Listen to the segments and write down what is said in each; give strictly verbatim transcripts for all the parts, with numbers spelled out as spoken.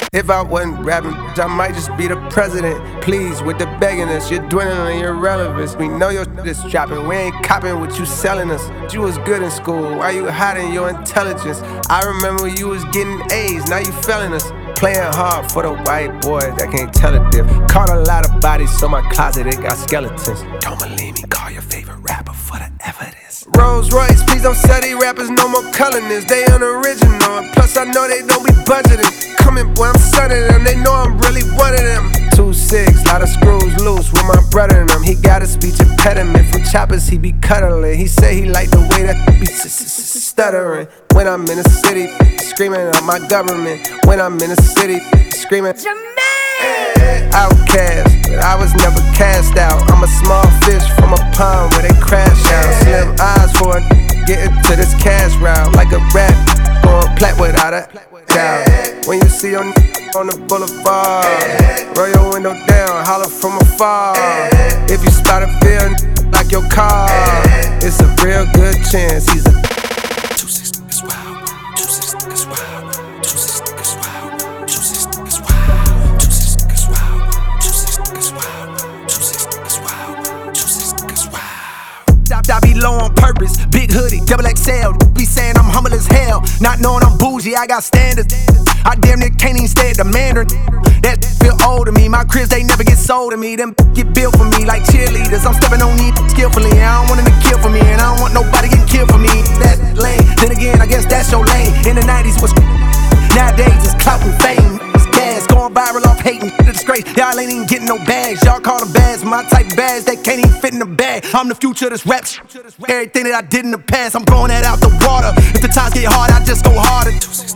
If I wasn't rapping, I might just be the president. Please, with the begging us, you're dwindling your relevance. We know your shit is trapping, we ain't copping what you selling us. You was good in school, why you hiding your intelligence? I remember you was getting A's, now you failing us. Playing hard for the white boys that can't tell a diff. Caught a lot of bodies, so my closet it got skeletons. Don't believe me, call your favorite rapper for the evidence. Rolls Royce, please don't sell these rappers no more colorness. They unoriginal, and plus I know they don't be budgeting. Coming, boy, I'm sunning them, they know I'm really one of them. Two six, lot of screws loose with my brother in them. He got a speech impediment from choppers, he be cuddling. He say he like the way that be stuttering. When I'm in the city, screaming at my government. When I'm in the city, screaming Jermaine! Outcast, but I was never cast out. I'm a small fish from a pond where they crash out. Slim eyes for a getting to this cash route. Like a rat going plat without a doubt. When you see your on the boulevard, roll your window down, holler from afar. If you spot a bill like your car, it's a real good chance he's a two six niggas wild, two six niggas wild, two six niggas wild, two six niggas wild, two six niggas wild, two six niggas wild, two six niggas wild, two six niggas wild. I be low on purpose, big hoodie, double X L. Be saying I'm humble as hell, not knowing I'm bougie, I got standards. I damn near can't even stay at the Mandarin. That feel old to me, my cribs they never get sold to me. Them get built for me like cheerleaders, I'm stepping on these skillfully. I don't want them to kill for me, and I don't want nobody getting killed for me. That lane, then again, I guess that's your lane. In the nineties was nowadays it's clout and fame. It's gas, going viral off hating, the disgrace. Y'all ain't even getting no bags, y'all call them bags. My type of bags, they can't even fit in the bag. I'm the future of this rap shit. Everything that I did in the past, I'm blowing that out the water. If the times get hard, I just go harder.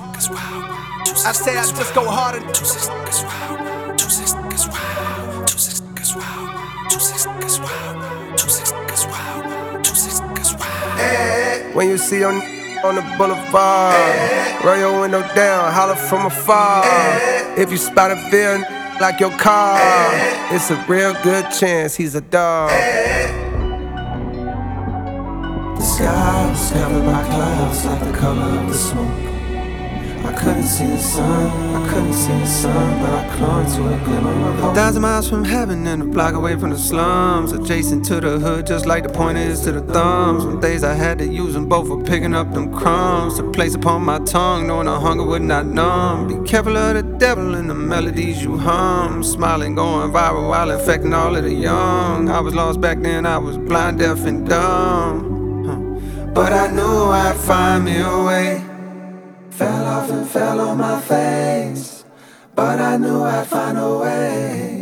I say I just go harder. Two six niggas wild, two six niggas wild, two six niggas wild, two six niggas wild, two six niggas wild, two six niggas wild. When you see on on the boulevard, roll your window down, holler from afar. If you spot a bill like your car, it's a real good chance he's a dog. The sky was covered by clouds like the color of the smoke. I couldn't see the sun, I couldn't see the sun, but I clung to a glimmer of hope. A thousand miles from heaven and a block away from the slums, adjacent to the hood, just like the point is to the thumbs. Some days I had to use them both for picking up them crumbs to place upon my tongue, knowing the hunger would not numb. Be careful of the devil and the melodies you hum, smiling, going viral while infecting all of the young. I was lost back then, I was blind, deaf, and dumb, huh. But I knew I'd find me a way. Fell off and fell on my face, but I knew I'd find a way.